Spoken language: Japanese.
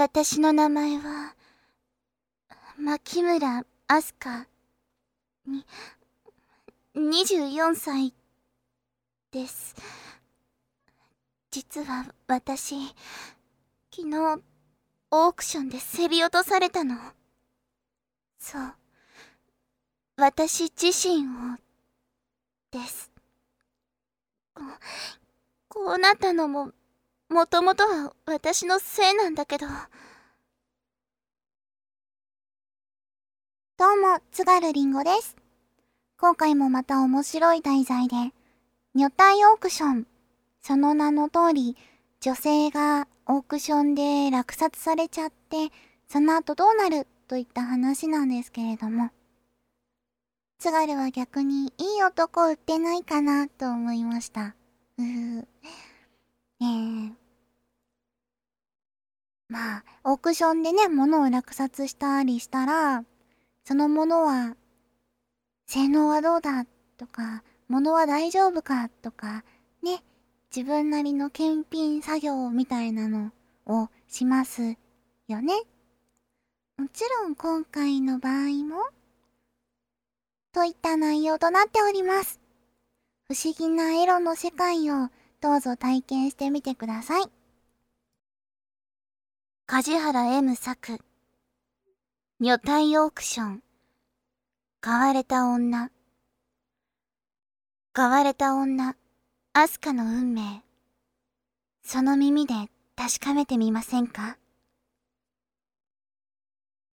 私の名前は、牧村あすかに、24歳です。実は私、昨日、オークションで競り落とされたの。そう。私自身を、です。こうなったのも、もともとは私のせいなんだけど。 どうも、津軽りんごです。今回もまた面白い題材で、女体オークション。その名の通り、女性がオークションで落札されちゃって、その後どうなるといった話なんですけれども、津軽は逆にいい男売ってないかなと思いました。まあ、オークションでね、物を落札したりしたら、そのものは、性能はどうだとか、物は大丈夫かとか、ね、自分なりの検品作業みたいなのをしますよね。もちろん今回の場合も、といった内容となっております。不思議なエロの世界をどうぞ体験してみてください。 梶原 M 作、女体オークション。買われた女。買われた女、アスカの運命。その耳で確かめてみませんか？